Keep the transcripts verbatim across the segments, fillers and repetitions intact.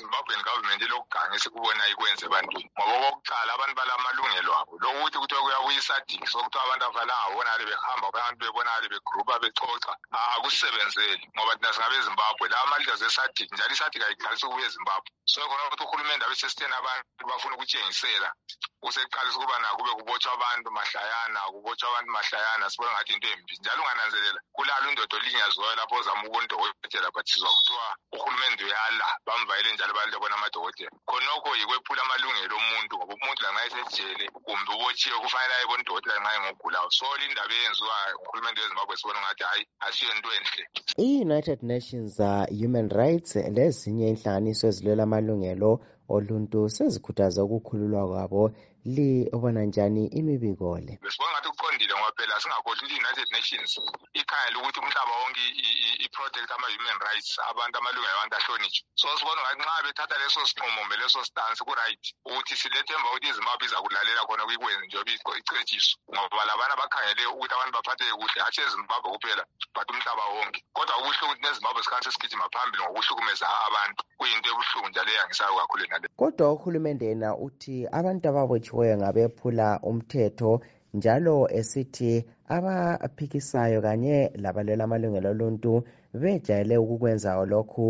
eZimbabwean government lokuganga esikubona ikwenze ebantwini ngoba okokuqala abantu balamalungelo abo lokuthi kuthiwa kuyabuyisa isadiki sokuthiwa abantu avalanga bonale behamba abantu bebonale begrupa becoca akusebenzeli ngoba thina singabe eZimbabwe la amalilo zesadiki njalo isadiki ayiqalisa ukuya eZimbabwe so khona ukuthi uhulumende abesesitheni abantu bafuna ukutshengisela useqalisa ukuba na kube kubotshwa abantu mahlayana kubotshwa abantu mahlayana sibona ngathi into embi njalo ungananzelela kulalo indoda olinyazwayo lapho ozama ukondokotela bathizwa kuthiwa uhulumende uyala bamvayele njalo balibona amadokotela khonokho yikwephula amalungelo omuntu ngoba umuntu lanxa esejele kumbe ubotshiwe kufanele ayebona udokotela nxa engogulayo so indaba eyenziwa uhulumende weZimbabwe sibona ngathi hayi asiyo into enhle. I-United Nations uh, Human Rights lezinye inhlanganiso ezilwela amalungelo oluntu sezikhuthaza ukukhululwa kwabo libona njani imibiko le? Besibona ngathi kuqondile ngoba phela singakhohlwa i-United Nations ikhangela ukuthi umhlaba wonke i-protect ama-human rights abantu amalungelo abantu ahlonitshwe so sibona ngathi nxa bethatha leso sinqumo leso stance ku-right ukuthi silethemba ukuthi iZimbabwe izakulalela khona kuyikwenze njengoba icetshiswa ngoba labana bakhangele ukuthi abantu baphatheke kuhle hatshi eZimbabwe kuphela but umhlaba wonke kodwa kubuhlungu ukuthi neZimbabwe sikhathi sesigijima phambili ngokuhlukumeza abantu kuyinto ebuhlungu njalo eyangisayo kakhulu nale. Kodwa uhulumende yena uthi abantu ababotshiweyo ngabephula umthetho njalo esithi abaphikisayo kanye labalwela amalungelo oluntu bejayele ukukwenza lokhu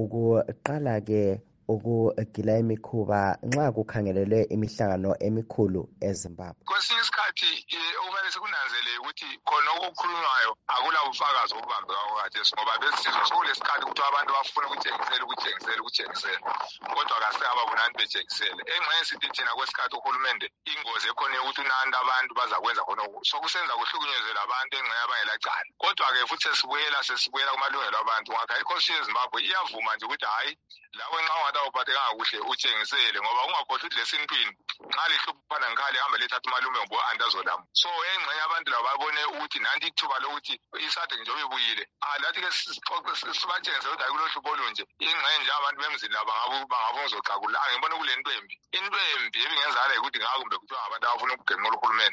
ukuqala-ke ukugila imikhuba nxa kukhangelelwe imihlangano emikhulu eZimbabwe. Kwesinye isikhathi okumele sikunanzelele ukuthi khona okukhulunywayo akulabufakazi obubambeka khathesi ngoba besizwa sokulesikhathi ukuthi abantu bafuna ukutshengisela ukutshengisela ukutshengisela kodwa kasingababonani betshengisele engxenye sithi thina kwesikhathi uhulumende ingozi ekhona yokuthi unantu abantu bazakwenza khona sokusenza kuhlukunyezela abantu engxenye abangelacala kodwa-ke futhi sesibuyela sesibuyela kumalungelo abantu ngakho ikhosini yeZimbabwe iyavuma nje ukuthi hhayi lawe nxa ungathi awuphathekanga kuhle utshengisele ngoba ungakhohlwa ukuthi lesintwini nxa lihluphana ngikhali hambe lethatha umalume ngoba andazolama so engxenye abantu labo babone ukuthi nanti ithuba lokuthi isadiki njengoba ibuyile lathi-ke sibatshengise ukuthi hayi kulohlupho olunje ingxenye nje abantu bemzini labo bangafuna uzoxakula angibona kule nto embi into embi ebingenzakala yikuthi ngakumbe kuthiwa ngabantu abafuna ukugenqula uhulumende